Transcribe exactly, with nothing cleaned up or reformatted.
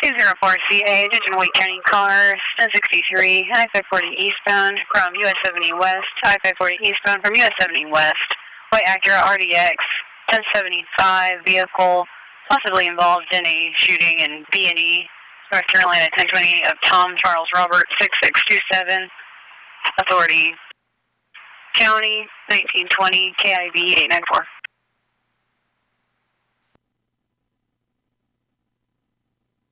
two zero four C A, attention Wake County car, ten sixty-three, I five forty eastbound from U S seventy West, I five forty eastbound from U S seventy West, White Acura R D X, ten seventy-five, vehicle possibly involved in a shooting in B and E, North Carolina, ten twenty of Tom Charles Robert, six six two seven, authority, county, nineteen twenty, K I V eight nine four.